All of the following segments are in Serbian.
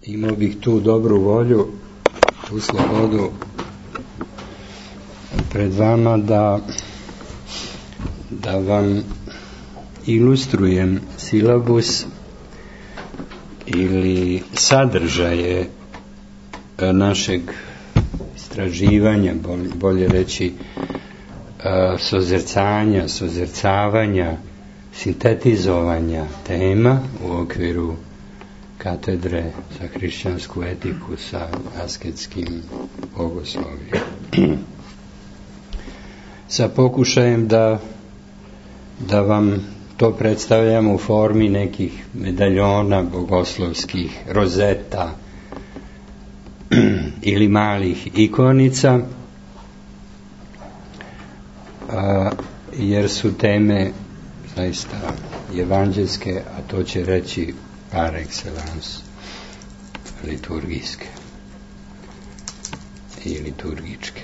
imao bih tu dobru volju, tu slobodu pred vama da vam ilustrujem silabus ili sadržaje našeg istraživanja, bolje reći sozercanja, sozercavanja, sintetizovanja tema u okviru katedre za hrišćansku etiku sa asketskim bogoslovjem. Sa pokušajem da vam to predstavljam u formi nekih medaljona bogoslovskih, rozeta ili malih ikonica, jer su teme zaista evanđelske, a to će reći par excellence liturgijske i liturgičke.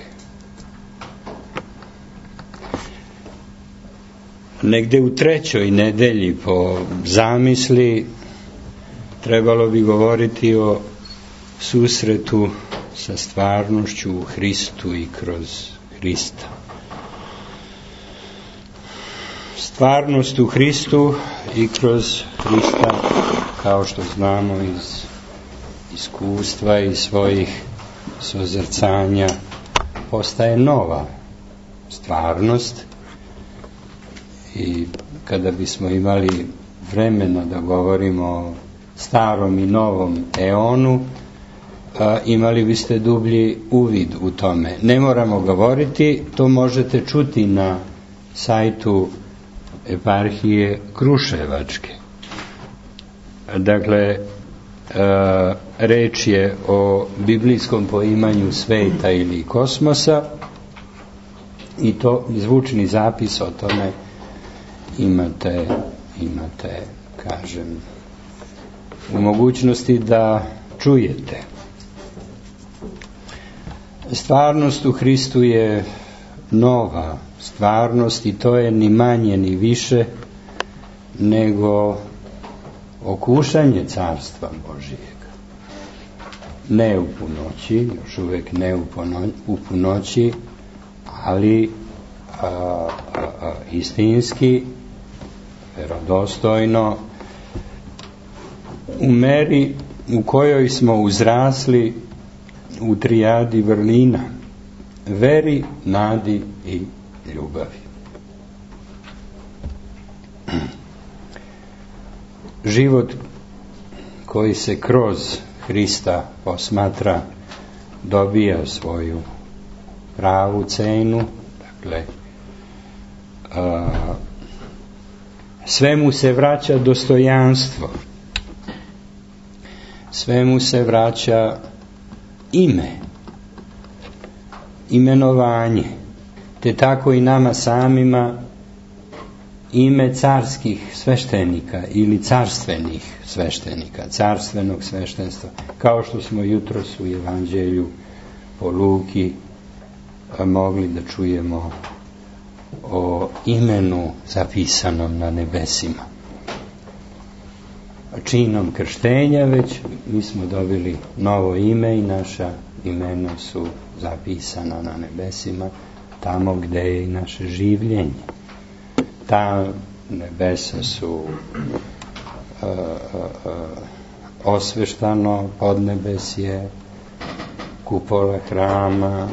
Negde u 3. nedelji po zamisli trebalo bi govoriti o susretu sa stvarnošću u Hristu i kroz Hrista. Stvarnost u Hristu i kroz Hrista, kao što znamo iz iskustva i svojih sozercanja, postaje nova stvarnost. I kada bismo imali vremena da govorimo o starom i novom eonu, imali biste dublji uvid u tome. Ne moramo govoriti, to možete čuti na sajtu eparhije Kruševačke. Dakle, reč je o biblijskom poimanju sveta ili kosmosa i to zvučni zapis o tome imate, kažem, u mogućnosti da čujete. Stvarnost u Hristu je nova stvarnost i to je ni manje ni više nego okušanje Carstva Božijeg. Ne u punoći, još uvijek ne u punoći, ali istinski, verodostojno, u meri u kojoj smo uzrasli u trijadi vrlina: veri, nadi i ljubavi. Život koji se kroz Hrista posmatra dobija svoju pravu cenu. Dakle, svemu se vraća dostojanstvo, svemu se vraća ime, imenovanje, te tako i nama samima ime carskih sveštenika ili carstvenih sveštenika, carstvenog sveštenstva, kao što smo jutros u Evanđelju po Luki mogli da čujemo o imenu zapisanom na nebesima. Činom krštenja već mi smo dobili novo ime i naša imena su zapisana na nebesima, tamo gde je i naše življenje. Ta nebesa su osveštano podnebesje, kupola hrama,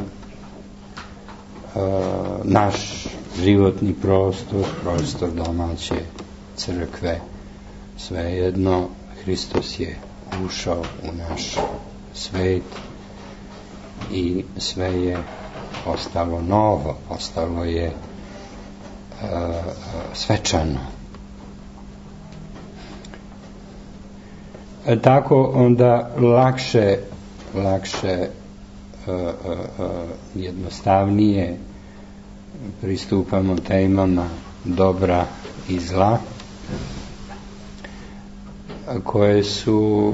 naš životni prostor domaće crkve. Svejedno, Hristos je ušao u naš svet i sve je postalo novo, postalo je svečano. Tako onda lakše jednostavnije pristupamo temama dobra i zla, koje su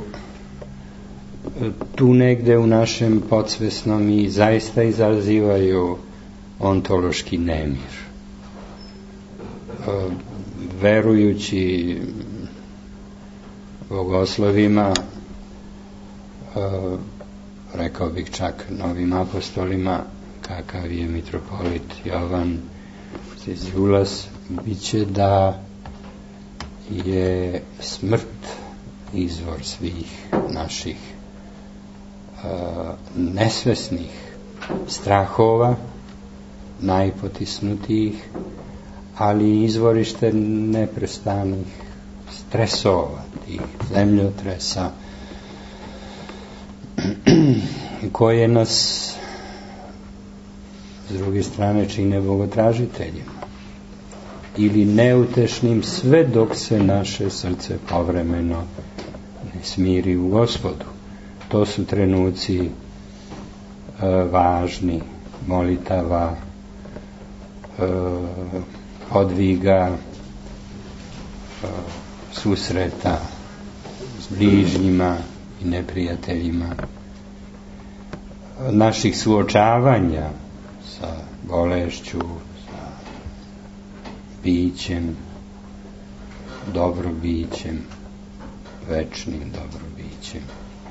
tu negde u našem podsvesnom i zaista izazivaju ontološki nemir. Verujući bogoslovima rekao bih čak novim apostolima, kakav je mitropolit Jovan Ziziulas, bit će da je smrt izvor svih naših nesvesnih strahova, najpotisnutijih, ali izvorište neprestanih stresova, tih zemljotresa, koje nas s druge strane čine bogotražiteljima ili neutešnim, sve dok se naše srce povremeno ne smiri u Gospodu. To su trenuci važni, molitava, podviga, susreta s bližnjima i neprijateljima, naših suočavanja sa bolešću, sa bićem, dobrobićem, večnim dobrobićem.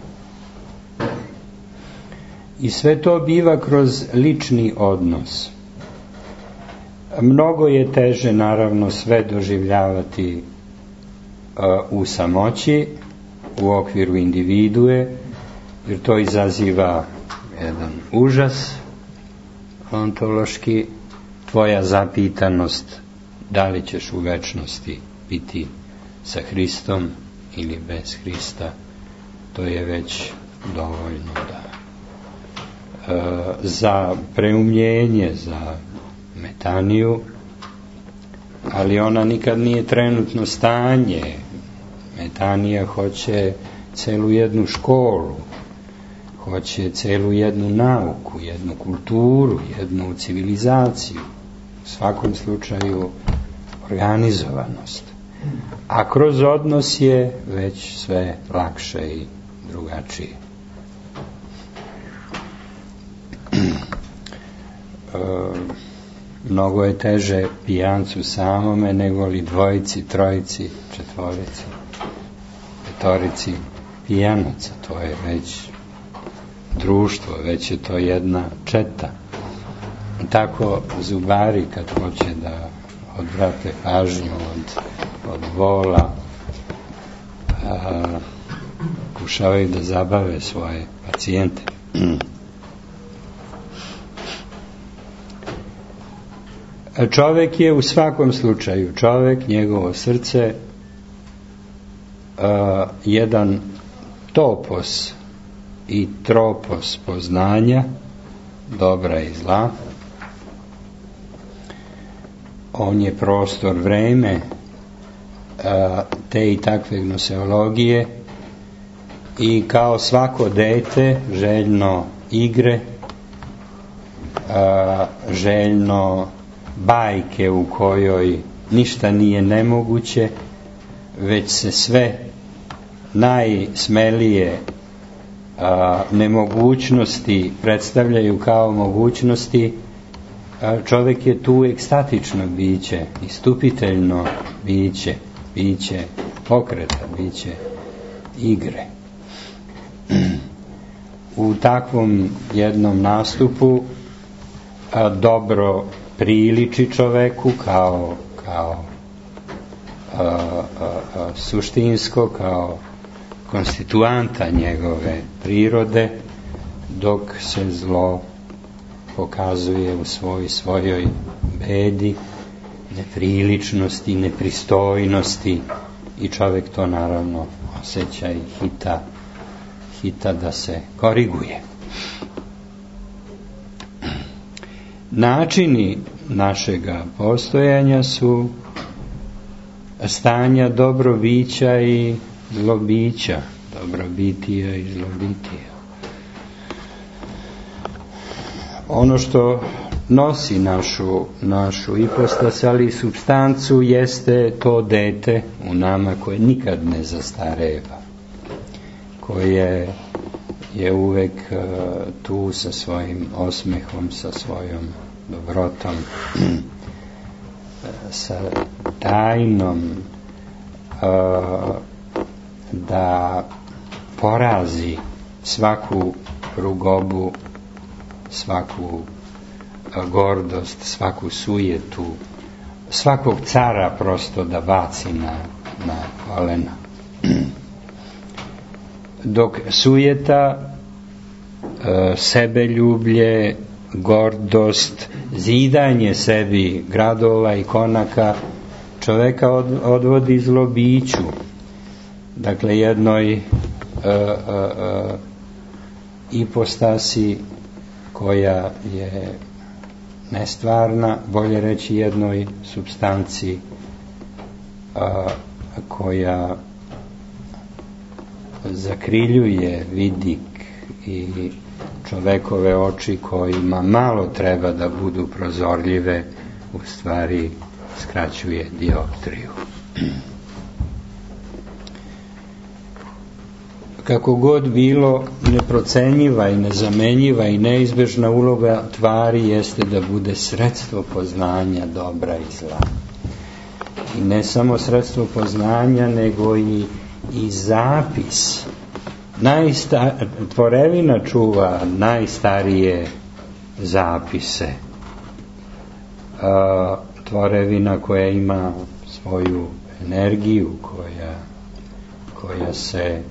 I sve to biva kroz lični odnos. Mnogo je teže, naravno, sve doživljavati u samoći, u okviru individue, jer to izaziva jedan užas ontološki, tvoja zapitanost da li ćeš u večnosti biti sa Hristom ili bez Hrista, to je već dovoljno za preumljenje, za metaniju, ali ona nikad nije trenutno stanje. Metanija hoće celu jednu školu, hoće celu jednu nauku, jednu kulturu, jednu civilizaciju, u svakom slučaju organizovanost. A kroz odnos je već sve lakše i drugačije. Mnogo je teže pijancu samome nego li dvojici, trojici, četvorici, petorici pijanaca. To je već društvo, već je to jedna četa. Tako zubari kad hoće da odvrate pažnju od vola, pokušavaju da zabave svoje pacijente. Čovek je u svakom slučaju, čovek, njegovo srce, jedan topos i tropos poznanja, dobra i zla. On je prostor, vreme te i takve gnoseologije i kao svako dete željno igre, željno bajke u kojoj ništa nije nemoguće, već se sve najsmelije nemogućnosti predstavljaju kao mogućnosti. Čovjek je tu ekstatično biće, istupiteljno biće, biće pokreta, biće igre. U takvom jednom nastupu dobro priliči čoveku kao suštinsko, kao konstituanta njegove prirode, dok se zlo pokazuje u svojoj bedi, nepriličnosti, nepristojnosti, i čovjek to naravno osjeća i hita da se koriguje. Načini našega postojanja su stanja dobrobića i zlobića, dobrobitija i zlobitija. Ono što nosi našu ipostas, ali i supstancu, jeste to dete u nama koje nikad ne zastareva, koje je uvek tu sa svojim osmehom, sa svojom dobrotom, sa tajnom da porazi svaku rugobu, svaku gordost, svaku sujetu, svakog cara prosto da baci na kolena. Dok sujeta, sebeljublje, gordost, zidanje sebi gradova i konaka čoveka odvodi zlobiću, dakle jednoj ipostasi koja je nestvarna, bolje reći jednoj supstanciji koja zakriljuje vidik i čovekove oči kojima malo treba da budu prozorljive, u stvari skraćuje dioptriju. Kako god bilo, neprocenjiva i nezamenjiva i neizbežna uloga tvari jeste da bude sredstvo poznanja dobra i zla. I ne samo sredstvo poznanja, nego i zapis. Tvorevina čuva najstarije zapise. Tvorevina koja ima svoju energiju, koja se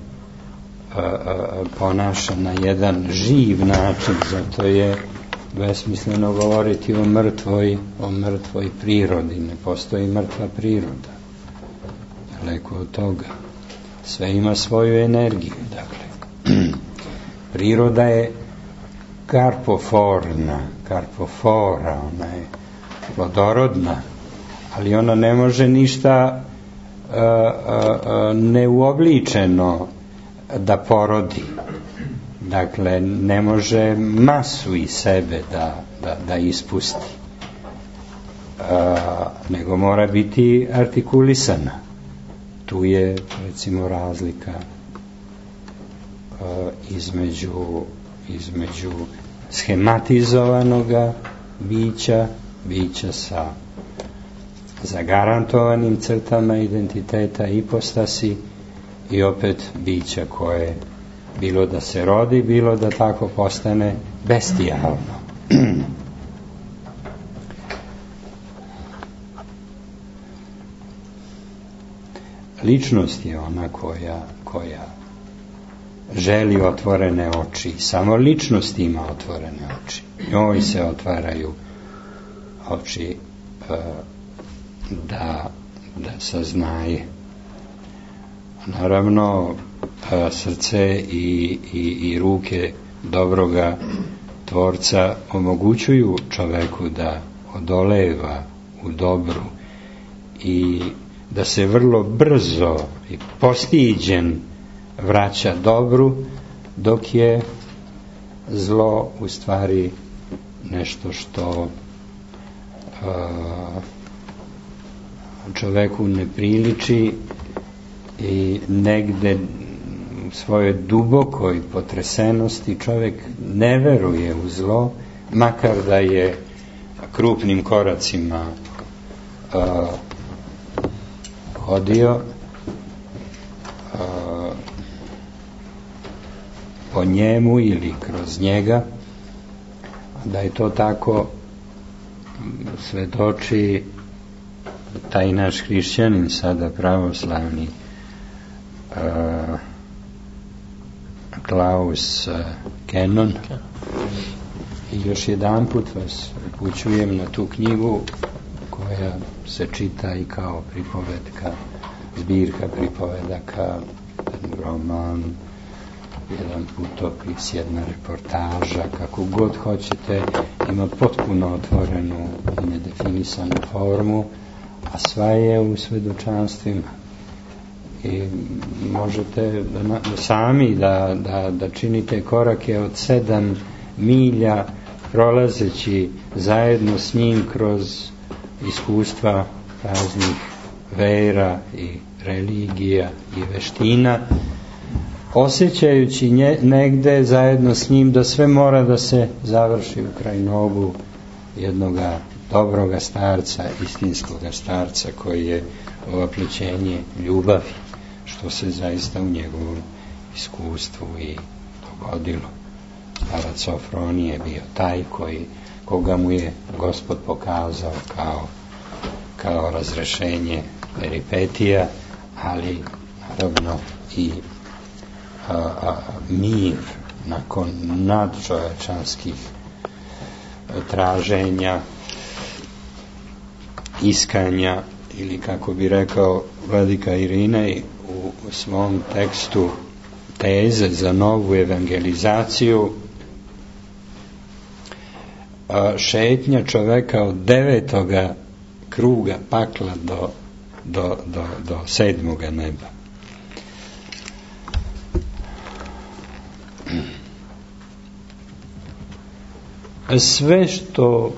ponaša na jedan živ način, zato je besmisleno govoriti o mrtvoj prirodi. Ne postoji mrtva priroda, daleko od toga. Sve ima svoju energiju, dakle. Priroda je karpofora, ona je plodorodna, ali ona ne može ništa neuobličeno da porodi. Dakle, ne može masu iz sebe da ispusti, nego mora biti artikulisana. Tu je, recimo, razlika između schematizovanoga bića sa zagarantovanim crtama identiteta, ipostasi, i opet bića koje bilo da se rodi, bilo da tako postane bestijalno. Ličnost je ona koja želi otvorene oči. Samo ličnost ima otvorene oči. Njoj se otvaraju oči da saznaje. Naravno, srce i ruke dobroga Tvorca omogućuju čoveku da odoleva u dobru i da se vrlo brzo i postiđen vraća dobru, dok je zlo u stvari nešto što čoveku ne priliči i negde u svojoj dubokoj potresenosti čovek ne veruje u zlo, makar da je krupnim koracima hodio po njemu ili kroz njega. Da je to tako svedoči taj naš hrišćanin, sada pravoslavni, Klaus Kenon. I još jedan put vas upućujem na tu knjigu koja se čita i kao pripovedka, zbirka pripovedaka, roman, jedan putopis, jedna reportaža, kako god hoćete, ima potpuno otvorenu i nedefinisanu formu, a sva je u svedočanstvima. I možete sami da činite korake od 7 milja prolazeći zajedno s njim kroz iskustva raznih vera i religija i veština, osjećajući negde zajedno s njim da sve mora da se završi u kraj nogu jednoga dobroga starca, istinskoga starca koji je ovaplićenje ljubavi, što se zaista u njegovom iskustvu i dogodilo. dogodilo. Starac Sofronije je bio taj koga mu je Gospod pokazao kao razrešenje peripetija, ali naravno i mir nakon nadčovečanskih traženja, iskanja, ili kako bi rekao vladika Irinej u svom tekstu Teze za novu evangelizaciju, šetnja čoveka od 9. kruga pakla do 7. neba. Sve što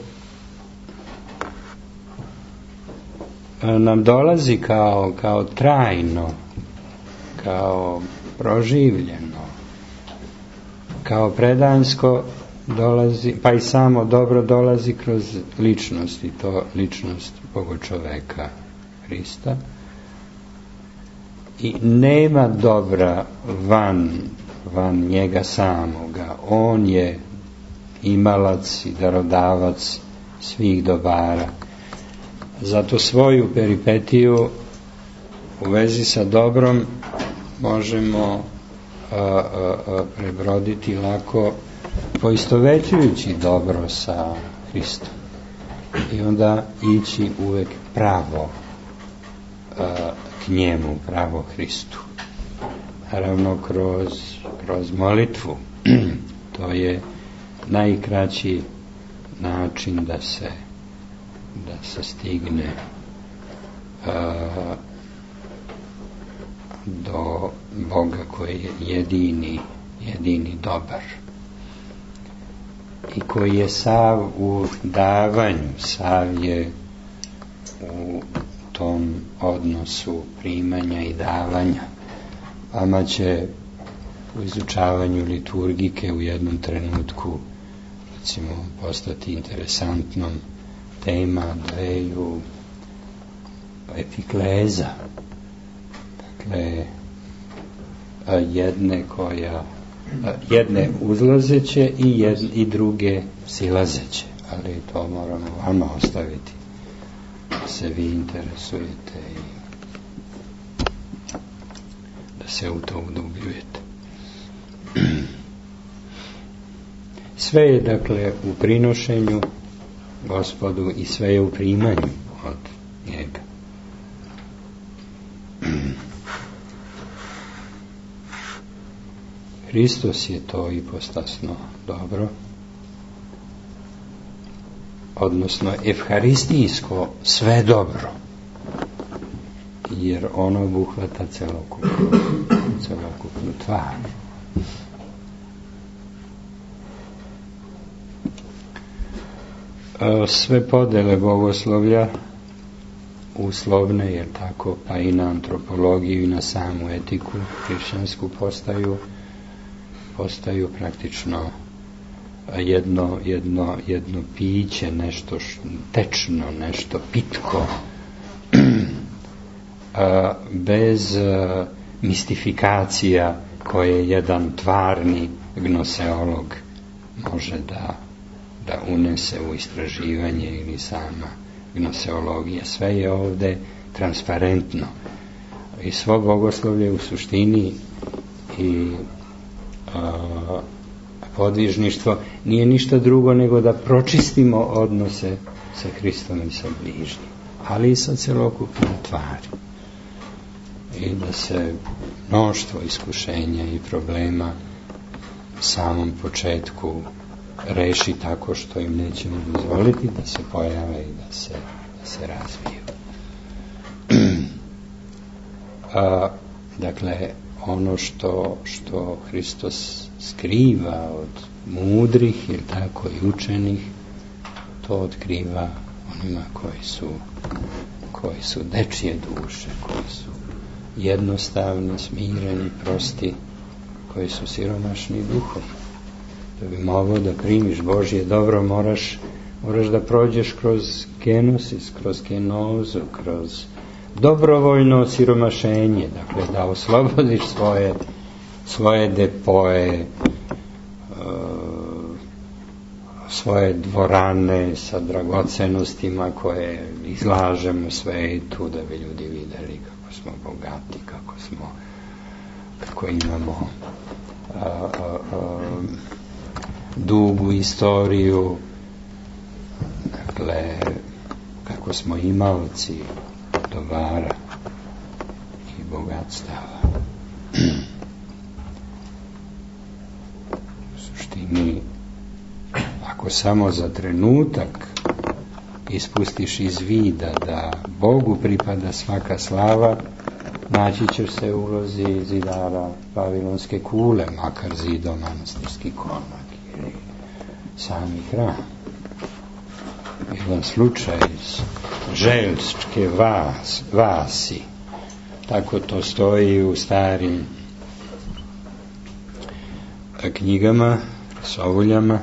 nam dolazi kao trajno, kao proživljeno, kao predansko, dolazi, pa i samo dobro dolazi kroz ličnost, i to ličnost Bogočoveka Hrista. I nema dobra van njega samoga. On je imalac i darodavac svih dobara. Zato svoju peripetiju u vezi sa dobrom možemo prebroditi lako poistovećujući dobro sa Hristom i onda ići uvek pravo k njemu, pravo Hristu. Naravno kroz molitvu. To je najkraći način da se stigne do Boga koji je jedini dobar i koji je sav u davanju, sav je u tom odnosu primanja i davanja. Vama će u izučavanju liturgike u jednom trenutku recimo postati interesantnom tema dveju epikleza, dakle jedne uzlazeće i druge silazeće, ali to moramo vama ostaviti da se vi interesujete i da se u to udubljujete. Sve je dakle u prinošenju Gospodu i sve je u primanju od njega. Hristos je to ipostasno dobro, odnosno evharistijsko sve dobro, jer ono obuhvata celokupnu tvar. Sve podele bogoslovlja uslovne, jer tako, pa i na antropologiju i na samu etiku hrišćansku postaju praktično jedno piće, nešto tečno, nešto pitko, bez mistifikacija koje jedan tvarni gnoseolog može da unese u istraživanje ili sama gnoseologija. Sve je ovde transparentno i svo bogoslovlje u suštini i podvižništvo nije ništa drugo nego da pročistimo odnose sa Hristom i sa bližnjim, ali i sa celokupnom tvari, i da se mnoštvo iskušenja i problema u samom početku reši tako što im nećemo dozvoliti da se pojave i da se razviju. Dakle, ono što Hristos skriva od mudrih ili tako i učenih, to otkriva onima koji su dečije duše, koji su jednostavni, smireni, prosti, koji su siromašni duhom. Da bi mogao da primiš Božje dobro, moraš da prođeš kroz genosis, kroz kenozu, kroz dobrovoljno osiromašenje, dakle da oslobodiš svoje depoje svoje dvorane sa dragocenostima koje izlažemo svetu da bi ljudi vidjeli kako smo bogati, kako imamo dugu istoriju, dakle kako smo imaoci dobara i bogatstava. U suštini, ako samo za trenutak ispustiš iz vida da Bogu pripada svaka slava, naći ćeš se u ulozi zidara Vavilonske kule, makar zidao manastirski konak ili sami hram. Jedan slučaj iz Željčke vasi, tako to stoji u starim knjigama, sovuljama,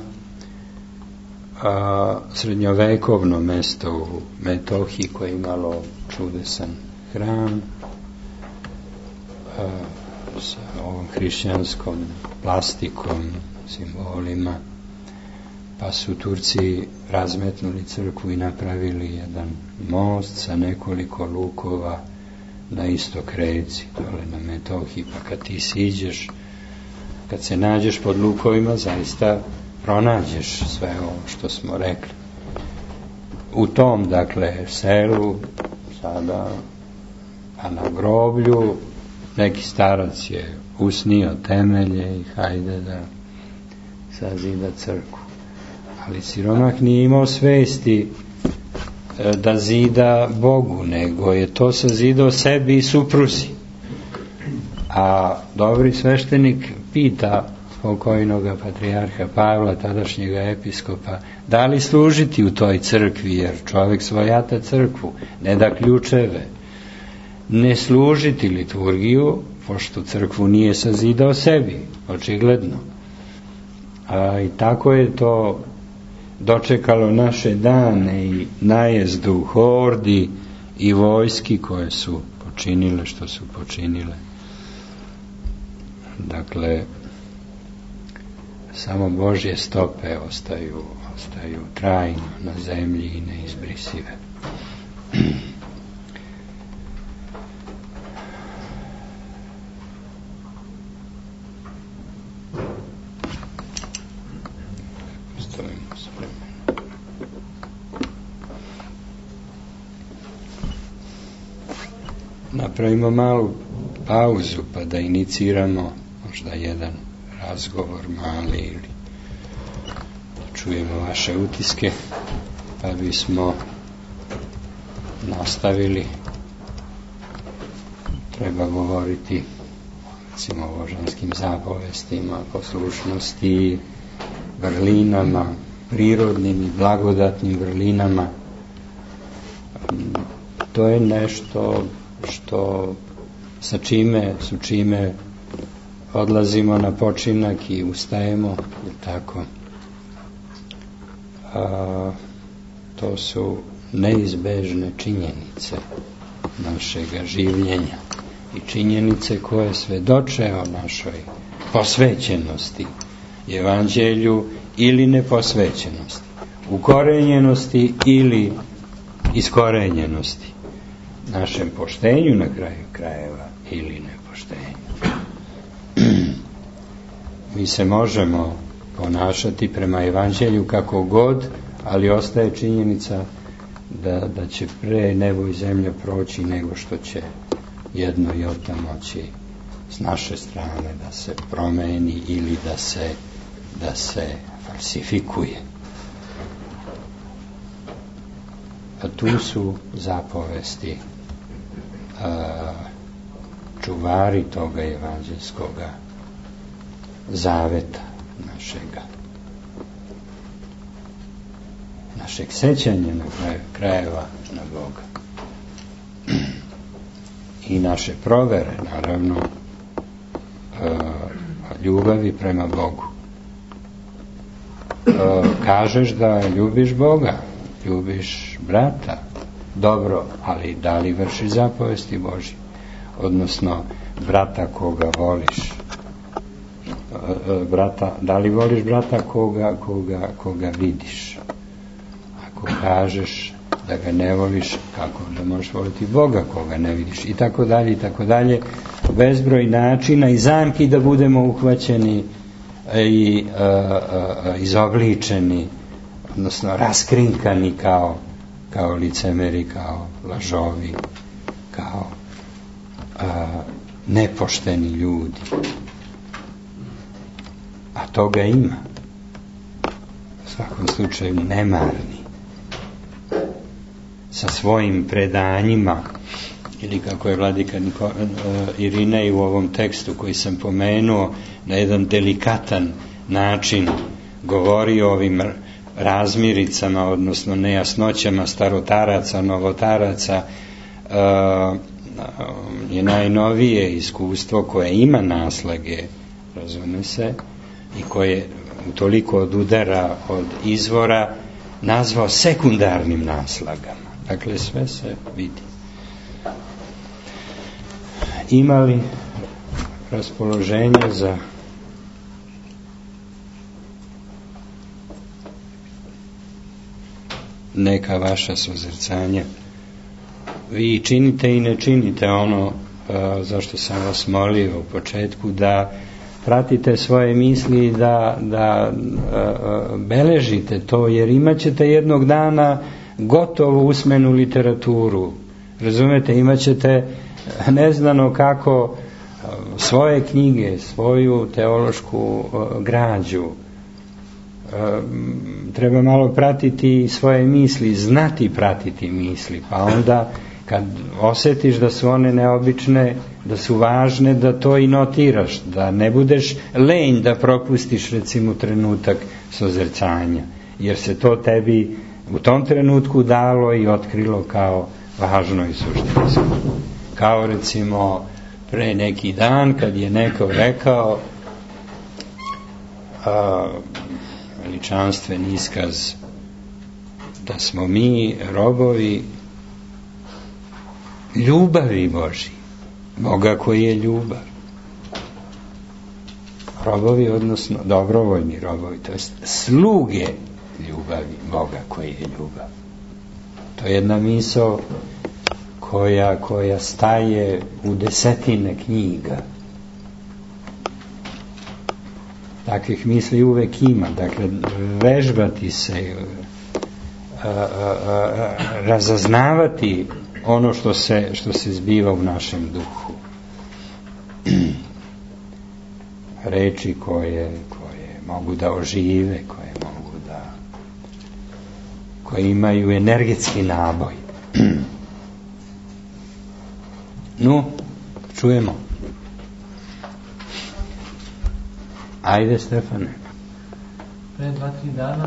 srednjovekovno mesto u Metohiji koje je imalo čudesan hram sa ovom hrišćanskom plastikom, simbolima, pa su Turci razmetnuli crkvu i napravili jedan most sa nekoliko lukova na istok reci, dole na Metohiji, pa kad ti siđeš, kad se nađeš pod lukovima, zaista pronađeš sve ovo što smo rekli. U tom, dakle, selu, sada, a na groblju, neki starac je usnio temelje i hajde da sazida crkvu. Ali siromah nije imao svesti da zida Bogu, nego je to sazidao sebi i supruzi. A dobri sveštenik pita pokojnoga patrijarha Pavla, tadašnjega episkopa, da li služiti u toj crkvi, jer čovjek svojata crkvu, ne da ključeve, ne služiti liturgiju, pošto crkvu nije sazidao sebi, očigledno. I tako je to dočekalo naše dane i najezdu hordi i vojski koje su počinile što su počinile. Dakle, samo Božje stope ostaju trajno na zemlji i neizbrisive. Napravimo malu pauzu pa da iniciramo možda jedan razgovor mali ili čujemo vaše utiske, pa bismo nastavili. Treba govoriti recimo o božanskim zapovestima, poslušnosti, vrlinama, prirodnim i blagodatnim vrlinama. To je nešto sa čime odlazimo na počinak i ustajemo, je tako. To su neizbežne činjenice našega življenja i činjenice koje svedoče o našoj posvećenosti evanđelju ili neposvećenosti, ukorenjenosti ili iskorenjenosti, našem poštenju na kraju krajeva ili nepoštenju. Mi se možemo ponašati prema evanđelju kako god, ali ostaje činjenica da će pre nebo i zemlja proći nego što će jedno jota moći s naše strane da se promeni ili da se falsifikuje. A tu su zapovesti čuvari toga evanđelskoga zaveta našeg sećanja na krajeva na Boga i naše provere, naravno, ljubavi prema Bogu. Kažeš da ljubiš Boga, ljubiš brata, dobro, ali da li vršiš zapovesti Božje? Odnosno, brata koga voliš, brata, da li voliš brata koga vidiš? Ako kažeš da ga ne voliš, kako da možeš voliti Boga koga ne vidiš? I tako dalje, i tako dalje. Bezbroj načina i zamki da budemo uhvaćeni i izobličeni, odnosno raskrinkani kao licemeri, kao lažovi, kao nepošteni ljudi. A toga ima. U svakom slučaju nemarni. Sa svojim predanjima, ili kako je vladika Irinej u ovom tekstu koji sam pomenuo, na jedan delikatan način govori o ovim razmiricama, odnosno nejasnoćama starotaraca, novotaraca, je najnovije iskustvo koje ima naslage, razume se, i koje toliko odudara od izvora, nazvao sekundarnim naslagama. Dakle, sve se vidi. Ima li raspoloženje za neka vaša suzrcanja? Vi činite i ne činite ono zašto sam vas molio u početku, da pratite svoje misli i da beležite to, jer imat ćete jednog dana gotovu usmenu literaturu. Razumete, imat ćete neznano kako svoje knjige, svoju teološku građu. Treba malo pratiti svoje misli, znati pratiti misli, pa onda kad osjetiš da su one neobične, da su važne, da to i notiraš, da ne budeš lenj da propustiš recimo trenutak sozrcanja, jer se to tebi u tom trenutku dalo i otkrilo kao važno i suštinsko. Kao recimo pre neki dan kad je neko rekao veličanstven iskaz da smo mi robovi ljubavi Božji, Boga koji je ljubav. Robovi, odnosno dobrovoljni robovi, to jest sluge ljubavi Boga koji je ljubav. To je jedna misao koja staje u desetine knjiga. Takvih misli uvek ima. Dakle, vežbati se, razaznavati ono što se zbiva u našem duhu. Reči koje mogu da ožive, koje imaju energetski naboj. No, čujemo. Ajde, Stefane. Pre 2-3 dana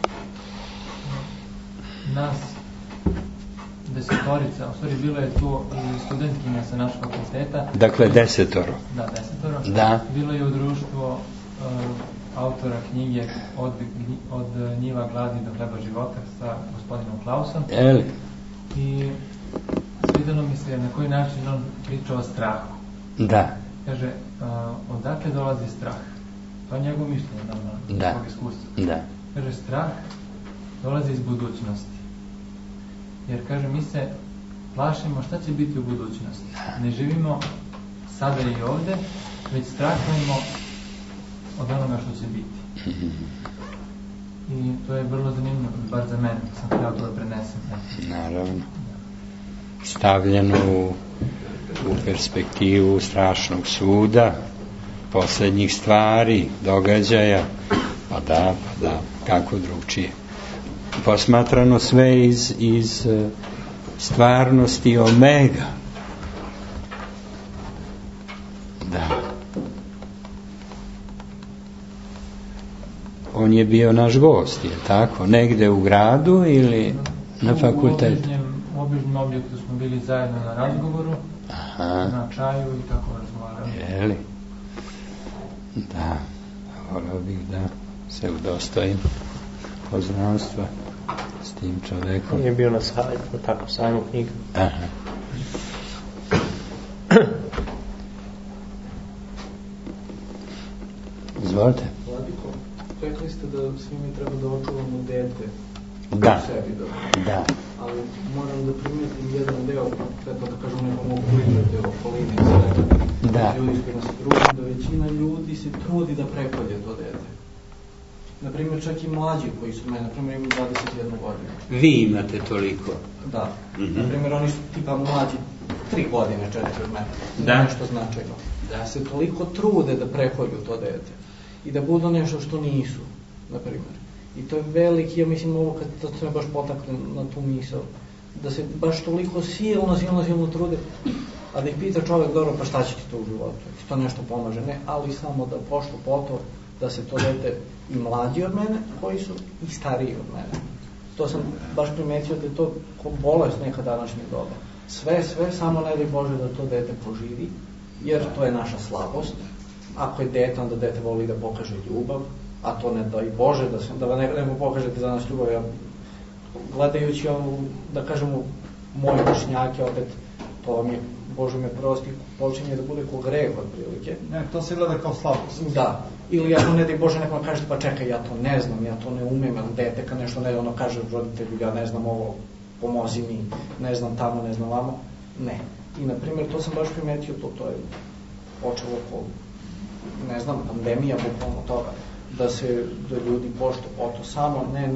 nas desetorica, u stvari bilo je tu i studentkinja sa našeg fakulteta. Dakle, 10. Da, 10. Da. Bilo je u društvu autora knjige od njiva gladni do hleba života sa gospodinom Klausom. I svidelo mi se na koji način on priča o strahu. Da. Kaže, odakle dolazi strah? To je njegov mišljenje, normalno, svog iskustva. Da. Kaže, strah dolazi iz budućnosti. Jer, kaže, mi se plašimo šta će biti u budućnosti. Ne živimo sada i ovde, već strahujemo od onoga što će biti. I to je vrlo zanimljivo, bar za mene, sam htio to da prenesem. Naravno. Stavljeno u perspektivu strašnog suda, posljednjih stvari, događaja, pa da, kako drugčije. Posmatrano sve iz stvarnosti omega. Da. On je bio naš gost, je tako? Negde u gradu ili na fakultetu? U obližnjem objektu smo bili zajedno na razgovoru, na čaju i tako razgovarali. Jeli? Da, volio bih da se udostojim poznanstva s tim čovekom. On je bio na sajmu knjiga. Aha. Izvolite. Vladiko, rekli ste da svi mi treba da očuvamo dete Da. u sebi. Da. Ali moram da primetim jedan deo, tako da kažem nekom okolice, okoline i sve. Da. Ljudi s kojima se družim, da većina ljudi se trudi da prekolje to dete. Naprimjer, čak i mlađi koji su meni, naprimjer, imaju 21 godinu. Vi imate toliko. Da. Naprimjer, oni su tipa mlađi 3 godine, 4 od mene. Da. Nešto značajno. Da se toliko trude da prekolju to dete. I da budu nešto što nisu, naprimjer. I to je veliki, ja mislim, ovo kad se me baš potakne na tu misao, da se baš toliko silno trude, a da ih pita čovjek, dobro, pa šta će ti to u životu? Ti to nešto pomaže? Ne, ali samo da pošto poto, da se to dete i mlađi od mene, koji su i stariji od mene. To sam baš primetio da je to ko bolest neka današnjeg doba. Sve, samo ne daj Bože da to dete poživi, jer to je naša slabost. Ako je dete, onda dete voli da pokaže ljubav, a to ne daj Bože, da neko pokažete za nas ljubav. Ja, gledajući ovu, da kažemo, moje vršnjake, opet, to vam je, Bože me prosti, počinje da bude ko greh od prilike. Ne, to se gleda kao slabost. Da. Ili ako ne daj Bože nekom kažete, pa čekaj, ja to ne znam, ja to ne umem, ili dete kad nešto ne, ono kaže roditelju, ja ne znam ovo, pomozi mi, ne znam tamo, ne znam vamo. Ne. I na primjer, to sam baš primetio, to je počelo po, ne znam, pandemija, bukvalno toga, da ljudi pošto poto samo, ne,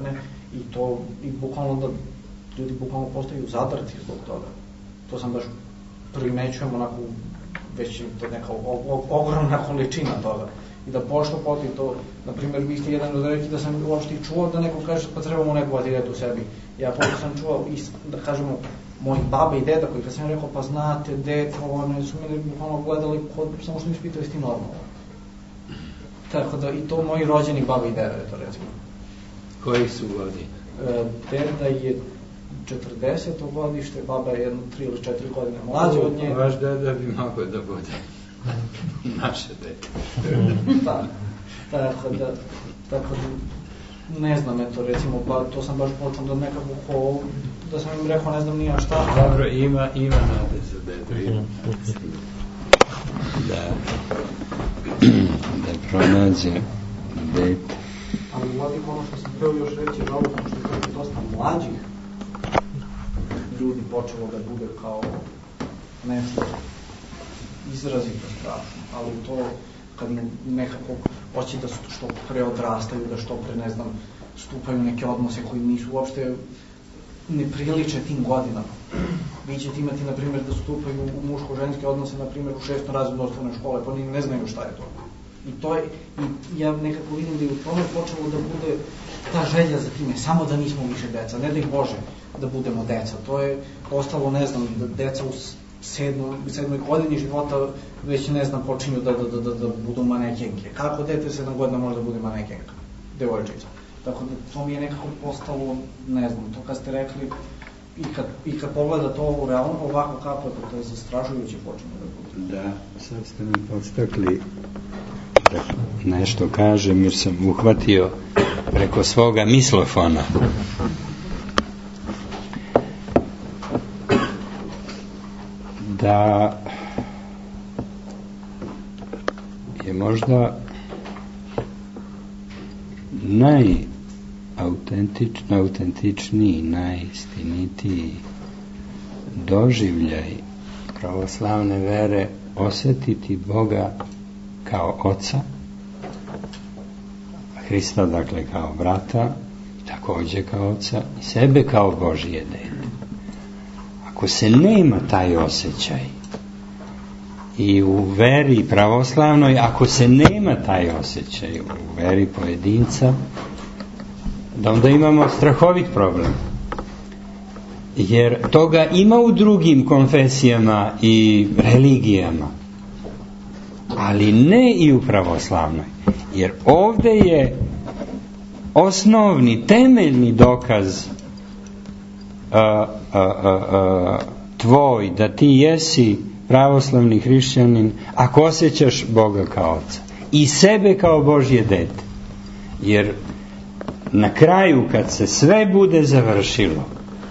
i bukvalno da ljudi bukvalno postaju zadrti zbog toga. To sam baš primećujem onako, već je to neka ogromna količina toga. I da pošto poti to, na primjer, vi ste jedan od rekli da sam uopšte čuo da neko kaže pa trebamo negovati dete u sebi. Ja pošto sam čuo, da kažemo, moji baba i deda koji kad sam rekao pa znate, dete, one su mene bukvalno gledali, samo što mi ispitali s ti normalno. Tako da, i to moji rođeni baba i deda je to recimo. Koji su godini? Deda je 40. godište, baba je 3 ili 4 godine mlađe od nje. Vaš deda bi mogao da bude naše dete. Da, tako da, ne znam, eto, recimo, to sam baš počeo da nekako, da sam im rekao, ne znam nija šta. Dobro, ima nade za dedu, da pronađe dete. Ali Vladiko, ono što sam htio još reći je ovo, što je dosta mlađih ljudi počelo da bude kao nešto izrazito strašno, ali to kad nekako hoće da što pre odrastaju, da što pre, ne znam, stupaju u neke odnose koji nisu uopšte ne priliče tim godinama. Vi ćete imati, na primjer, da stupaju u muško-ženske odnose, na primjer, u 6. razredu osnovne škole, pa ne znaju šta je to. I ja nekako vidim da je u tome počelo da bude ta želja za time, samo da nismo više deca, ne da ih Bože da budemo deca. To je ostalo, ne znam, da deca u 7. godini života već, ne znam, počinju da budu manekenke. Kako dete 7 godina može da bude manekenka? Devojčica. Tako da to mi je nekako postalo, ne znam, to kad ste rekli, i kad pogleda to ovo realno, ovako kako je, to je zastražujuće počinje da bude. Da, sad ste mi podstakli da nešto kažem, jer sam uhvatio preko svoga mislofona. Da je možda najautentičniji, najistinitiji doživljaj pravoslavne vere osjetiti Boga kao Oca, Hrista dakle kao brata, također kao Oca i sebe kao Božije dete. Ako se nema taj osjećaj i u veri pravoslavnoj, ako se nema taj osjećaj u veri pojedinca, da onda imamo strahovit problem. Jer toga ima u drugim konfesijama i religijama, ali ne i u pravoslavnoj. Jer ovdje je osnovni, temeljni dokaz tvoj da ti jesi pravoslavni hrišćanin ako osjećaš Boga kao Oca i sebe kao Božje dete. Jer na kraju kad se sve bude završilo,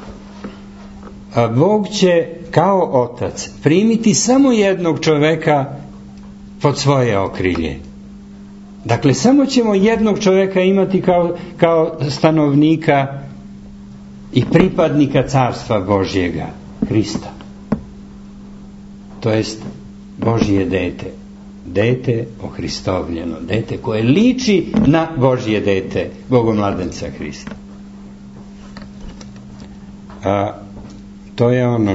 Bog će kao Otac primiti samo jednog čoveka pod svoje okrilje. Dakle, samo ćemo jednog čovjeka imati kao stanovnika i pripadnika Carstva Božjega, Hrista. To jest Božje dete. Dete ohristovljeno, dete koje liči na Božje dete, Bogomladenca Hrista. To je ono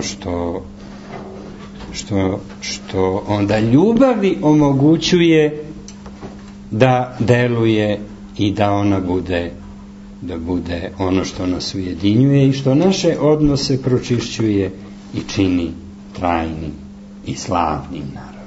što onda ljubavi omogućuje da deluje i da ona bude ono što nas ujedinjuje i što naše odnose pročišćuje i čini trajnim i slavnim, naravno.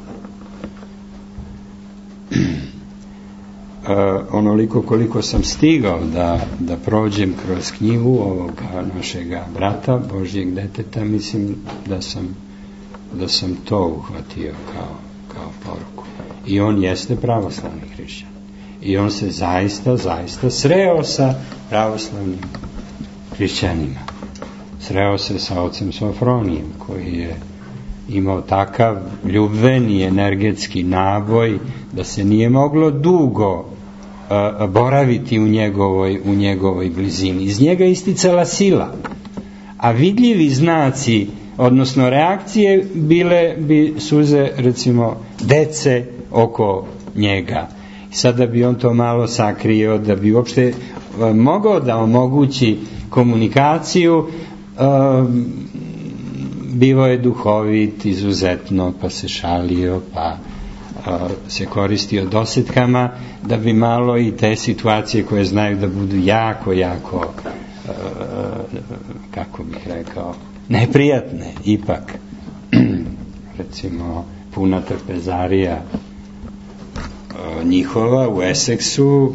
Onoliko koliko sam stigao da prođem kroz knjigu ovoga našega brata, Božjeg deteta, mislim da sam to uhvatio kao poruku. I on jeste pravoslavni hrišćan. I on se zaista sreo sa pravoslavnim hrišćanima. Sreo se sa ocem Sofronijem, koji je imao takav ljubveni energetski naboj da se nije moglo dugo boraviti u njegovoj blizini. Iz njega isticala sila, a vidljivi znaci, odnosno reakcije, bile bi suze, recimo, dece oko njega. I sada bi on to malo sakrio, da bi uopšte mogao da omogući komunikaciju. Bivo je duhovit izuzetno, pa se šalio, pa se koristio dosetkama, da bi malo i te situacije koje znaju da budu jako, kako bih rekao, neprijatne, ipak, recimo, puna trpezarija njihova u Essexu,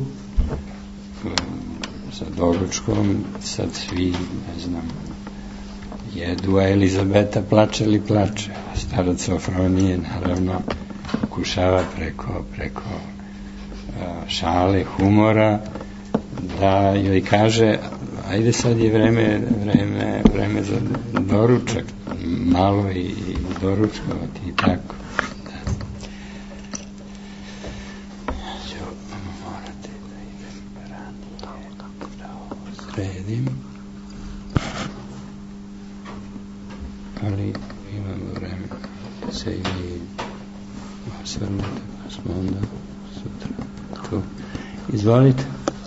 sa doručkom, sad svi, ne znam, jedu, a Elizabeta plače li plače. Starac Sofronije, naravno, pokušava preko šale, humora, da joj kaže, ajde sad je vreme za doručak, malo i doručkovati i tako. Morate da idem ranije, da ovo sredim, ali imamo vreme se i osvrnete, pa smo onda sutra tu. Izvolite.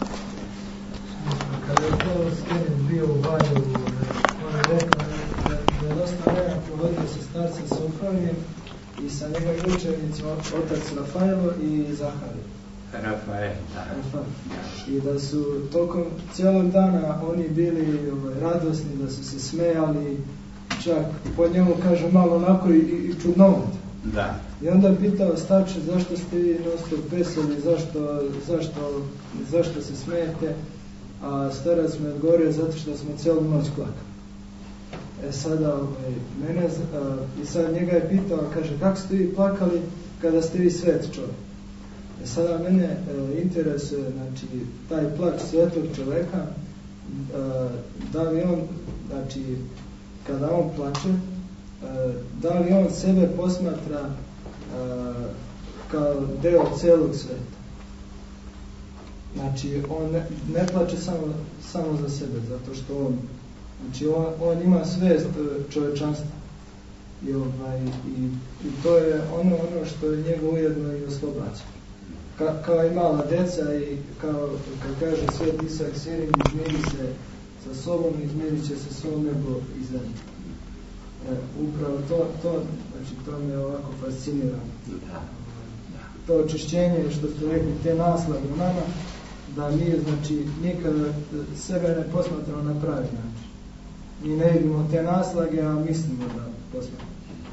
Kada je Paul Skenin bio u Valjevu, on je rekao da je dosta vremena provodio sa starcem Sofronijem i sa njegovim učenicima, otac Rafaelo i Zaharije. Rafael, da. I da su tokom cijelog dana oni bili radosni, da su se smejali, čak po njemu kaže malo onako i čudnovati. Da. I onda je pitao starče, zašto ste vi non-stop veseli, zašto se smijete, a starac me odgovorio zato što smo cijelu noć plakali. Sada i sad njega je pitao, kaže, kako ste vi plakali kada ste vi svet čovjek? Sada mene interesuje, znači, taj plać svetog čovjeka, da li on, znači, kada on plače, da li on sebe posmatra kao deo celog sveta. Znači, on ne plače samo za sebe, zato što on ima svest čovečanstva. I to je ono što je njega ujedno i oslobađa. Kao i mala deca i kao kad kaže Svet Isak Sirin, izmiri se sa sobom, izmirit će se svo nebo i zemlje. Upravo to me ovako fascinira. To očišćenje, što ste rekli, te naslage u nama, da mi, znači, nikada sebe ne posmatramo na pravi način. Mi ne vidimo te naslage, a mislimo da posmatramo.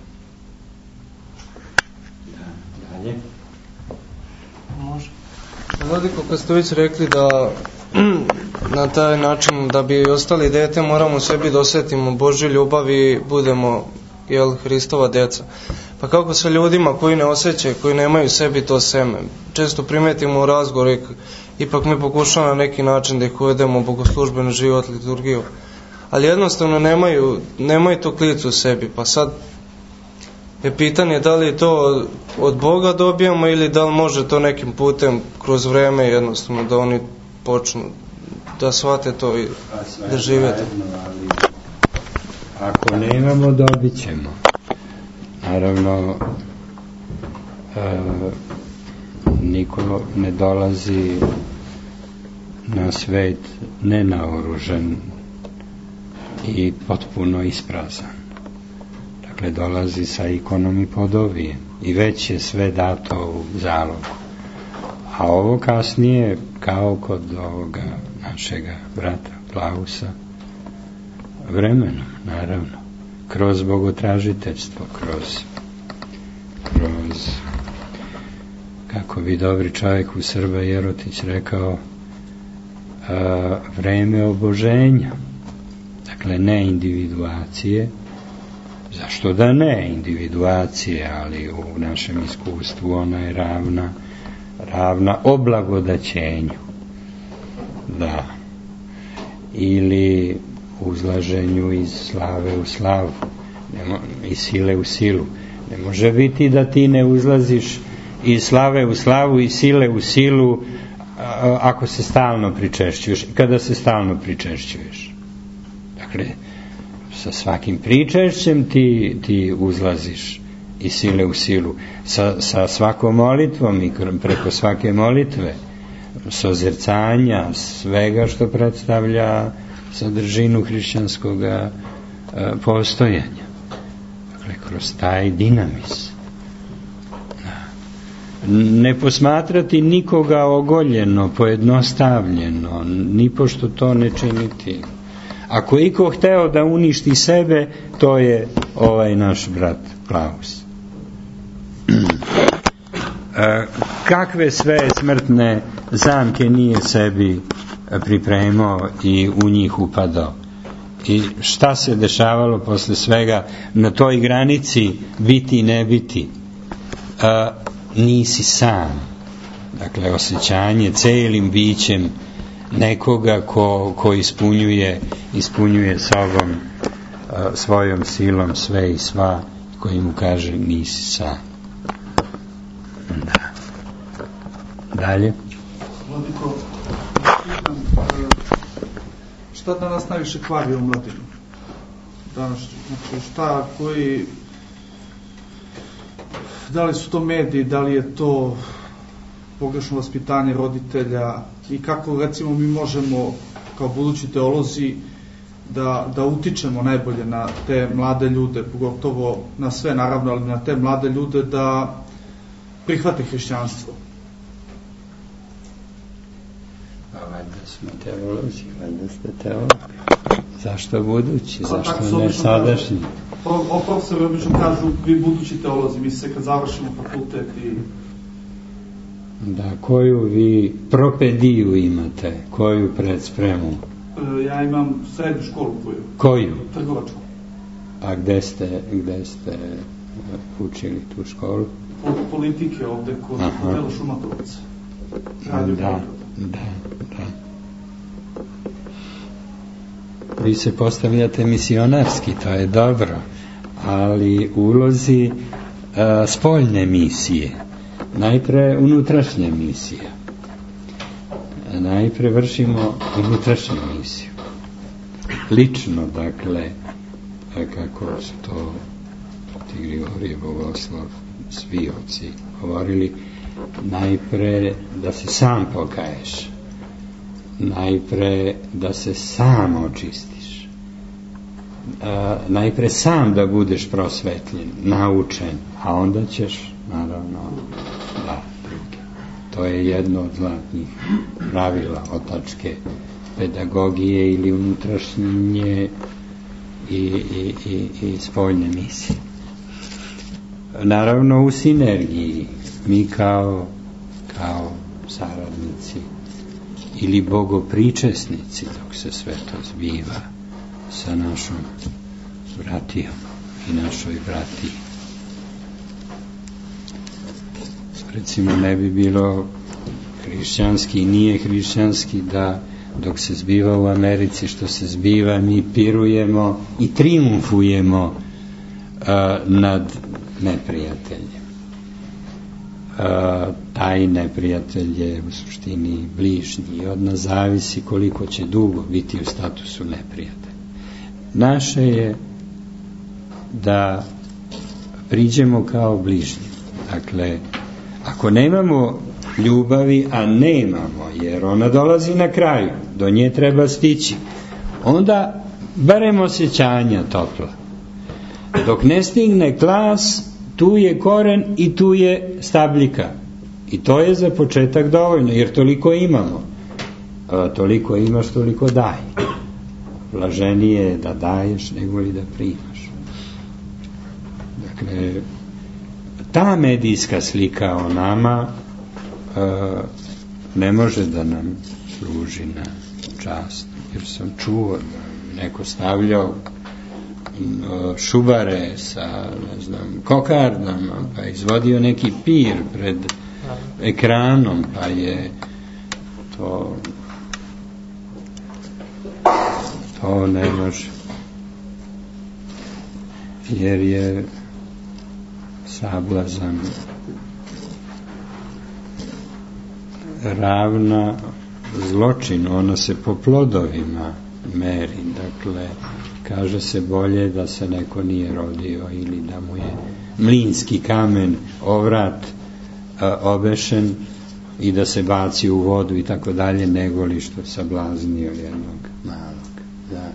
Dalje. Može. Vladiko, kad ste već rekli da na taj način da bi ostali dete moramo sebi da osjetimo Božju ljubav i budemo Hristova djeca. Pa kako sa ljudima koji ne osjećaju, koji nemaju sebi to seme? Često primetimo u razgovoru, ipak mi pokušamo na neki način da ih uvedemo u bogoslužbeni život, liturgiju. Ali jednostavno nemaju tu klicu u sebi. Pa sad, je pitanje da li to od Boga dobijamo ili da li može to nekim putem kroz vreme jednostavno da oni počnu da shvate to i da živete. Ali ako nemamo, dobit ćemo. Naravno, niko ne dolazi na svet nenaoružan i potpuno isprazan. Dakle, dolazi sa ikonom i podovijem i već je sve dato u zalogu. A ovo kasnije, kao kod ovoga našega brata Klausa, vremenom, naravno, kroz bogotražiteljstvo, kroz kako bi dobri čovjek u Srba Jerotić rekao, vreme oboženja. Dakle, ne individuacije, zašto da ne individuacije, ali u našem iskustvu ona je ravna oblagodaćenju, da, ili uzlaženju iz slave u slavu, iz sile u silu. Ne može biti da ti ne uzlaziš iz slave u slavu i sile u silu ako se stalno pričešćuješ, kada se stalno pričešćuješ. Dakle, sa svakim pričešćem ti uzlaziš iz sile u silu, sa svakom molitvom i preko svake molitve, sozercanja, svega što predstavlja sadržinu hrišćanskog postojanja. Dakle, kroz taj dinamis. Ne posmatrati nikoga ogoljeno, pojednostavljeno, nipošto to ne činiti. Ako iko hteo da uništi sebe, to je ovaj naš brat Klaus. Kakve sve smrtne zamke nije sebi pripremao i u njih upadao. I šta se dešavalo posle svega na toj granici biti i ne biti. Nisi sam. Dakle, osjećanje celim bićem nekoga ko ispunjuje sobom, svojom silom sve i sva, koji mu kaže nisi sam. Da. Dalje. Vladiko, šta danas najviše kvari u mladinu? Danas, znači, šta, koji, da li su to mediji, da li je to pogrešno vaspitanje roditelja i kako, recimo, mi možemo kao budući teolozi da utičemo najbolje na te mlade ljude, pogotovo na sve, naravno, ali na te mlade ljude da prihvate hrišćanstvo. Pa valjda smo teolozi, valjda ste teologi. Zašto budući, zašto ne sadašnji? Profesori obično kažu, vi budući teolozi, mi se kad završimo fakultet i... Da, koju vi propediju imate, koju predspremu? Ja imam srednju školu koju. Koju? Trgovačku. A gde ste učili tu školu? Politike ovde kod hotela Šumatovac. Da. Vi se postavljate misionarski, to je dobro, ali ulozi spoljne misije, najpre unutrašnje misije. Najpre vršimo unutrašnju misiju. Lično, dakle, kako su to Grigorije Bogoslov, svi oci govorili, najpre da se sam pokaješ, najpre da se sam očistiš, najpre sam da budeš prosvetljen, naučen, a onda ćeš, naravno, da, drugi. To je jedno od zlatnih pravila otačke pedagogije ili unutrašnje i spoljne misije. Naravno, u sinergiji mi kao saradnici ili bogopričesnici, dok se sve to zbiva sa našom bratijom i našoj bratiji. Recimo, ne bi bilo hrišćanski i nije hrišćanski da dok se zbiva u Americi što se zbiva, mi pirujemo i trijumfujemo nad neprijatelj. Taj neprijatelj je u suštini bližnji i od nas zavisi koliko će dugo biti u statusu neprijatelja. Naše je da priđemo kao bližnji. Dakle, ako nemamo ljubavi, a nemamo, jer ona dolazi na kraju, do nje treba stići, onda barem osjećanja topla. Dok ne stigne klas, tu je koren i tu je stabljika. I to je za početak dovoljno, jer toliko imamo. Toliko imaš, toliko daj. Blaženije je da daješ nego li da primaš. Dakle, ta medijska slika o nama ne može da nam služi na čast, jer sam čuo da neko stavljao šubare sa, ne znam, kokardama, pa izvodio neki pir pred ekranom, pa je to ne može, jer je sablazan ravna zločinu, ona se po plodovima meri. Dakle, kaže se bolje da se neko nije rodio ili da mu je mlinski kamen ovrat obešen i da se baci u vodu i tako dalje, nego li što sablaznio jednog malog. Da.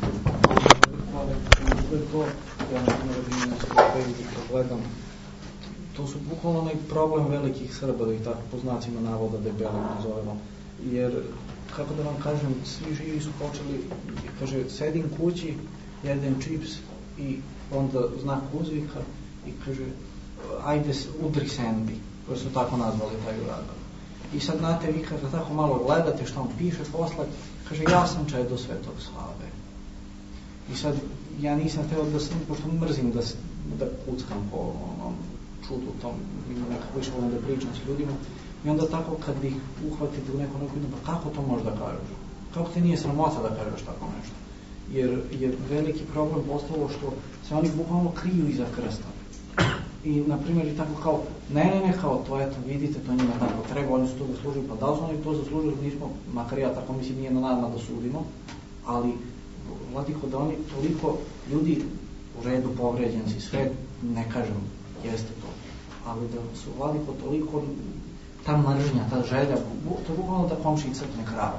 To su bukvalno onaj problem velikih Srba, da ih tako po znacima navoda debelim nazovemo, jer kako da vam kažem, svi živi su počeli, kaže, sedim kući, jedem čips i onda znak uzvika i kaže, ajde udri sendi, koji su tako nazvali taj uragan. I sad znate, vi kada tako malo gledate što on piše posle, kaže, ja sam čedo Svetog Save. I sad, ja nisam teo da sam, pošto mrzim da kuckam po onom čudu tom, nekako više volim da pričam s ljudima, i onda tako kad ih uhvatite u nekom pa kako to možda kažeš? Kako te nije sramota da kažeš tako nešto? Jer je veliki problem postalo što se oni bukvalno kriju iza krsta. I, na primjer, i tako kao, ne, kao to, eto, vidite, to njima tako treba, oni su to zaslužili, pa da li su oni to zaslužili, nismo, makar ja tako mislim, nije na nama da sudimo, ali, vladiko, da oni toliko ljudi u redu povređenci, sve, ne kažem, jeste to, ali da su, vladiko, toliko ta mržnja, ta želja, to je bukvalno da komšiji crkne krava.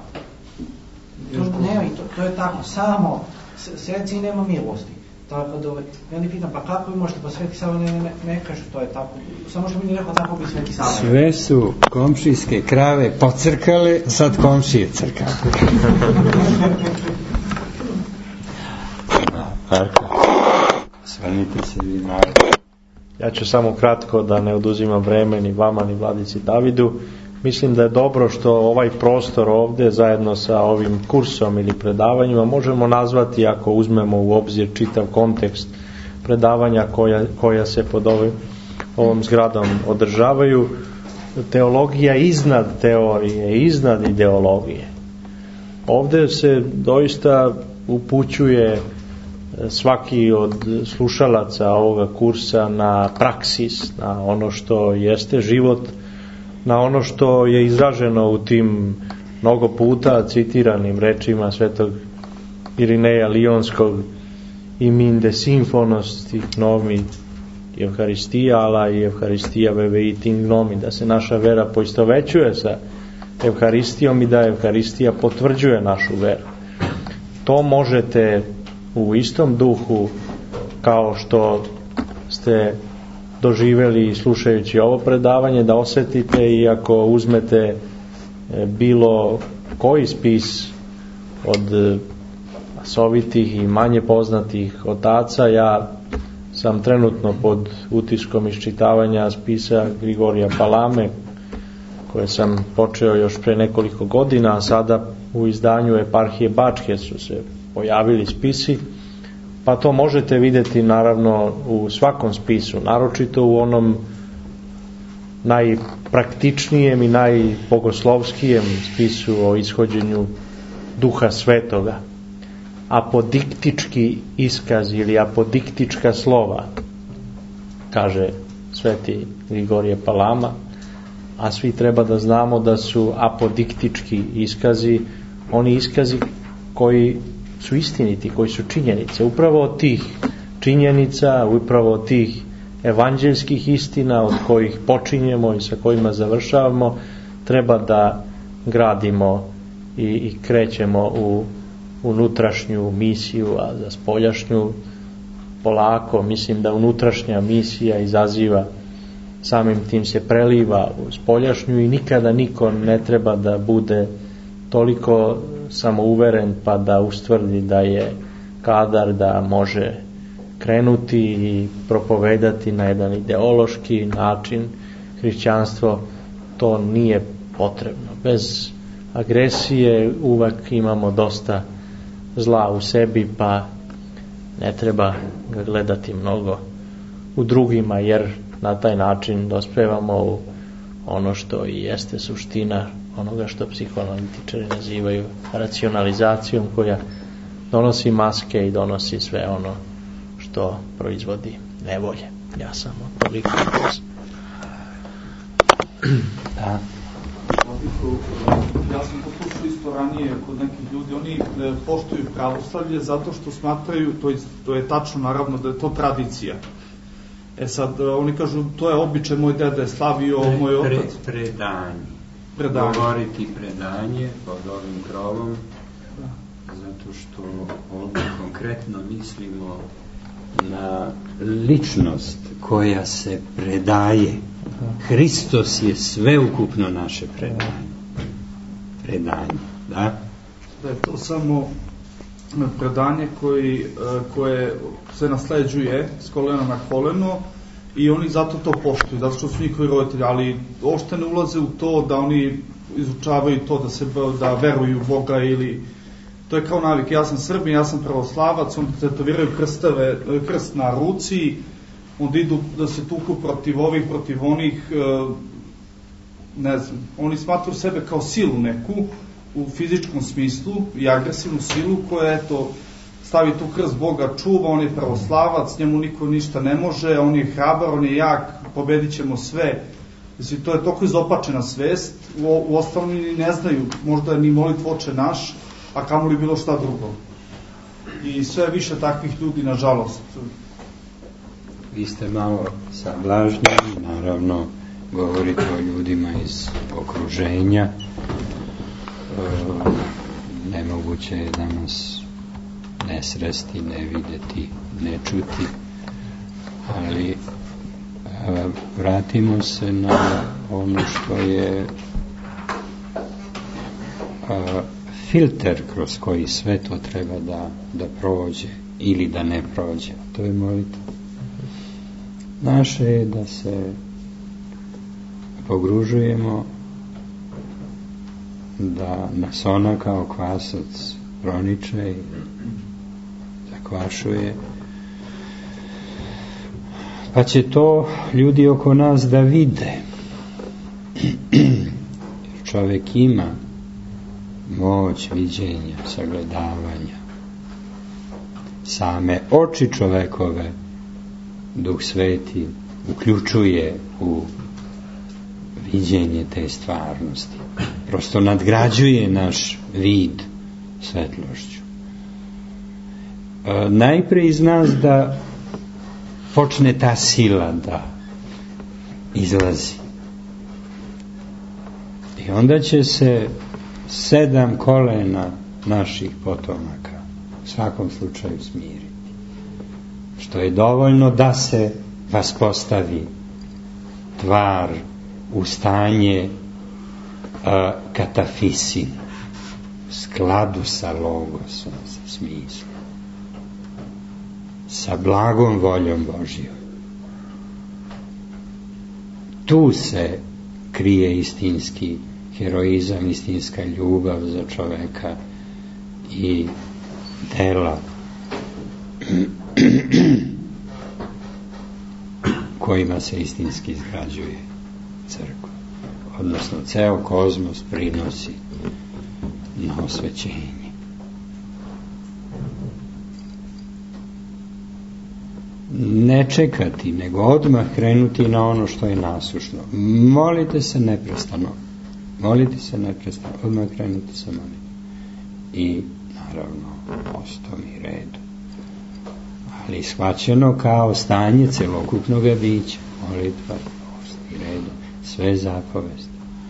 To je tako, samo seci i nema milosti. Tako da, ja ne pitam, pa kako vi možete, pa Sveti Sava ne kaže, to je tako, samo što mi nije rekao tako bi Sveti Sava. Sve su komšijske krave pocrkale, sad komšije crkale. Marko, svrnite se vi, Marko. Ja ću samo kratko, da ne oduzimam vreme ni vama ni vladici Davidu. Mislim da je dobro što ovaj prostor ovdje zajedno sa ovim kursom ili predavanjima možemo nazvati, ako uzmemo u obzir čitav kontekst predavanja koja se pod ovom zgradom održavaju, teologija iznad teorije, iznad ideologije. Ovdje se doista upućuje svaki od slušalaca ovoga kursa na praksis, na ono što jeste život, na ono što je izraženo u tim mnogo puta citiranim rečima svetog Irineja Lionskog, imin de sinfonos tih gnomi Evharistija, ala i Evharistija veve ting gnomi, da se naša vera poistovećuje sa Evharistijom i da Evharistija potvrđuje našu veru. To možete u istom duhu kao što ste doživjeli slušajući ovo predavanje da osjetite, i ako uzmete bilo koji spis od masovitih i manje poznatih otaca. Ja sam trenutno pod utiskom iščitavanja spisa Grigorija Palame, koje sam počeo još pre nekoliko godina, a sada u izdanju Eparhije Bačke su se pojavili spisi, pa to možete vidjeti naravno u svakom spisu, naročito u onom najpraktičnijem i najbogoslovskijem spisu o ishođenju Duha Svetoga. Apodiktički iskaz ili apodiktička slova, kaže sveti Grigorije Palama, a svi treba da znamo da su apodiktički iskazi oni iskazi koji su istiniti, koji su činjenice. Upravo od tih činjenica, upravo od tih evanđeljskih istina od kojih počinjemo i sa kojima završavamo, treba da gradimo i krećemo u unutrašnju misiju, a za spoljašnju polako. Mislim da unutrašnja misija izaziva, samim tim se preliva u spoljašnju i nikada niko ne treba da bude toliko samouveren pa da ustvrdi da je kadar da može krenuti i propovedati na jedan ideološki način hrišćanstvo. To nije potrebno. Bez agresije uvek imamo dosta zla u sebi, pa ne treba ga gledati mnogo u drugima, jer na taj način dospevamo u ono što i jeste suština onoga što psihoanalitičari nazivaju racionalizacijom, koja donosi maske i donosi sve ono što proizvodi nevolje. Ja samo toliko. Da. Ja sam poslušao isto ranije kod nekih ljudi, oni poštuju pravoslavlje zato što smatraju, to je tačno naravno, da je to tradicija. Sad, oni kažu, to je običaj, moj deda je slavio, moj otac. Predanje. Govoriti predanje pod ovim krovom, zato što ovdje konkretno mislimo na ličnost koja se predaje. Hristos je sveukupno naše predanje, da? Da je to samo predanje koje se nasleđuje s kolena na koleno i oni zato to poštuju, zato što su njihovi roditelji, ali uopšte ne ulaze u to da oni izučavaju to da veruju u Boga, ili to je kao navik. Ja sam Srbin, ja sam pravoslavac, oni tetoviraju krst na ruci, onda idu da se tuku protiv ovih, protiv onih, ne znam, oni smatruju sebe kao silu neku u fizičkom smislu i agresivnu silu koja, eto, stavi tu krst, Boga čuva, on je pravoslavac, njemu niko ništa ne može, on je hrabar, on je jak, pobedit ćemo sve. Znači, to je toliko izopačena svest, u ostalom ni ne znaju, možda ni molitvu Oče naš, a kamoli bilo šta drugo. I sve više takvih ljudi, nažalost. Vi ste malo sablažnjeni, naravno govorite o ljudima iz okruženja. Nemoguće je danas ne sresti, ne vidjeti, ne čuti, ali vratimo se na ono što je filter kroz koji sve to treba da prođe ili da ne prođe. To je molitva. Naše je da se pogružujemo, da nas ona kao kvasac proniče i zakvašuje, pa će to ljudi oko nas da vide. Jer čovjek ima moć viđenja, sagledavanja. Same oči čovekove Duh Sveti uključuje u viđenje te stvarnosti. Prosto nadgrađuje naš vid svetlošću. Najprije iz nas da počne ta sila da izlazi. I onda će se 7 kolena naših potomaka u svakom slučaju smiriti. Što je dovoljno da se vaspostavi tvar u stanje katafisin, skladu sa logosom, sa smislom, sa blagom voljom Božjom. Tu se krije istinski heroizam, istinska ljubav za čoveka i dela kojima se istinski izgrađuje crkva. Odnosno, ceo kozmos prinosi na osvećenje. ne čekati, nego odmah krenuti na ono što je nasušno. Molite se neprestano, odmah krenuti sa molitvom. I naravno postom i redu. Ali shvaćeno kao stanje celokupnog bića. Molitva, post i redu, sve zapovesti.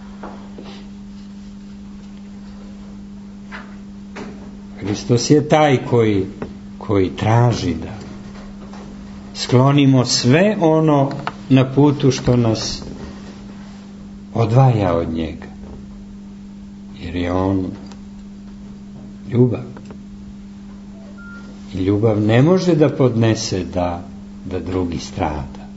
Hristos je taj koji traži da sklonimo sve ono na putu što nas odvaja od njega. Jer je on ljubav. I ljubav ne može da podnese da drugi strada.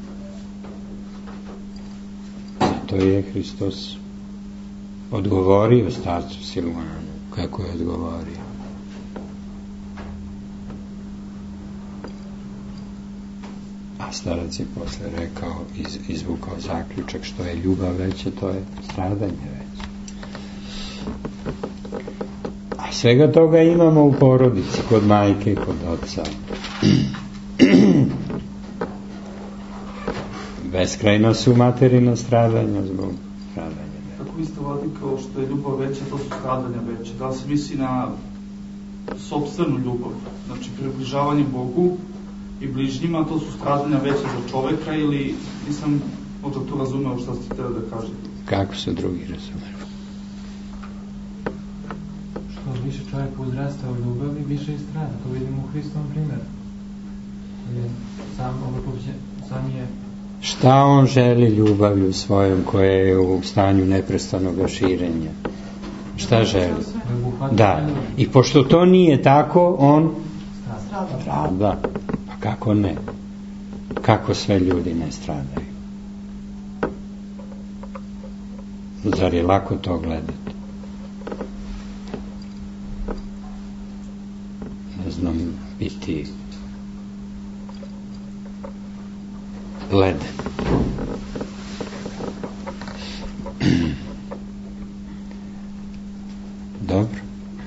Zato je Hristos odgovorio starcu Silvanu. Kako je odgovorio? A starac je posle rekao, izvukao zaključak, što je ljubav veće, to je stradanje veće. A svega toga imamo u porodici, kod majke i kod oca. Beskrajno su materina stradanja zbog stradanja. Kako vi ste vladikao što je ljubav veća, to su stradanja veće? Da li se misli na sopstvenu ljubav? Znači približavanje Bogu i bližnjima, to su stradanja veće za čoveka, ili nisam možda to razumeo šta ste htjeli da kažete? Kako se drugi razumeli? Što više čovjek uzrasta u ljubavi, više i strada. To vidimo u Hristovom primjeru. Sam je... Šta on želi ljubavlju svojom koja je u stanju neprestanog širenja? Šta želi? Da. I pošto to nije tako, on strada. Pa kako ne? Kako sve ljudi ne stradaju? Zar je lako to gledati? Ne znam, biti leden. Dobro.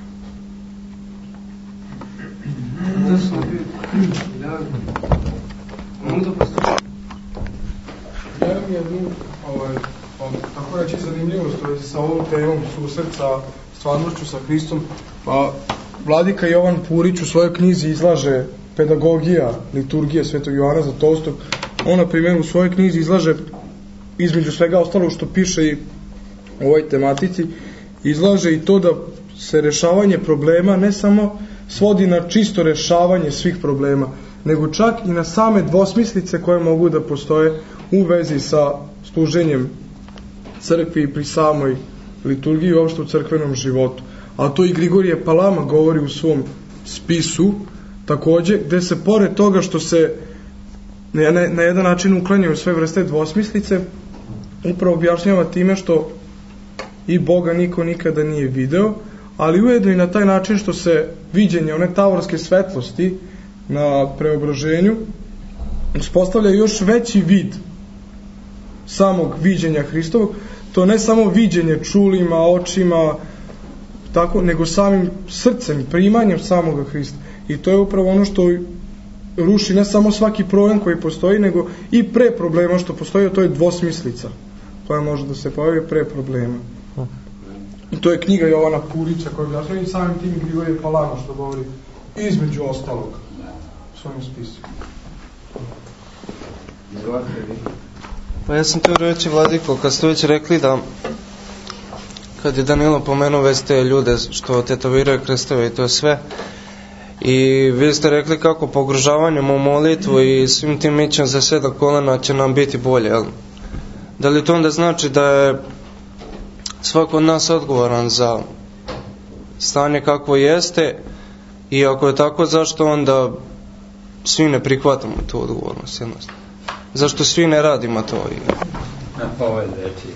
Ja mi jednu tako reći zanimljivost sa ovom temom susret sa stvarnošću sa Hristom. Pa vladika Jovan Purić u svojoj knjizi izlaže pedagogija liturgije Svetog Jovana Zlatousta. On, na primjer, u svojoj knjizi izlaže, između svega ostalo što piše i o ovoj tematici, izlaže i to da se rešavanje problema ne samo svodi na čisto rešavanje svih problema, nego čak i na same dvosmislice koje mogu da postoje u vezi sa služenjem crkvi pri samoj liturgiji i uopšte u crkvenom životu. A to i Grigorije Palama govori u svom spisu, takođe, gde se pored toga što se na jedan način uklanjaju sve vrste dvosmislice, upravo objašnjava time što i Boga niko nikada nije video, ali ujedno i na taj način što se viđenje one tavorske svetlosti na preobraženju uspostavlja još veći vid samog viđenja Hristovog, to ne samo viđenje čulima, očima, tako, nego samim srcem, primanjem samoga Hrista. I to je upravo ono što ruši ne samo svaki problem koji postoji, nego i pre problema što postoji, a to je dvosmislica koja može da se pojavi pre problema. I to je knjiga Jovana Purića koja objašnjava i samim tim Grigorije Palama što govori između ostalog u svojom spisu. Pa ja sam to reći, Vladiko, kad ste već rekli da kad je Danilo pomenuo već te ljude što tetoviraju krstove i to sve, i vi ste rekli kako pogružavanjem u molitvu i svim tim mićem za sve do kolena će nam biti bolje, jel? Da li to onda znači da je svako od nas odgovoran za stanje kakvo jeste, i ako je tako, zašto onda svi ne prihvatamo tu odgovornost jednostavno? Zašto svi ne radimo to? Ovo je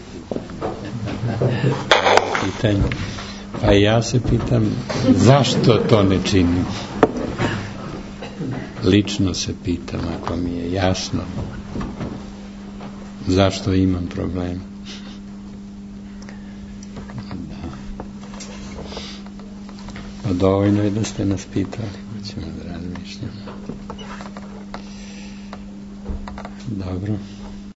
pitanje. Pa ja se pitam zašto to ne činim? Lično se pitam, ako mi je jasno zašto imam problem. Da. Pa dovoljno je da ste nas pitali, pa ćemo da razmišljamo. Dobro.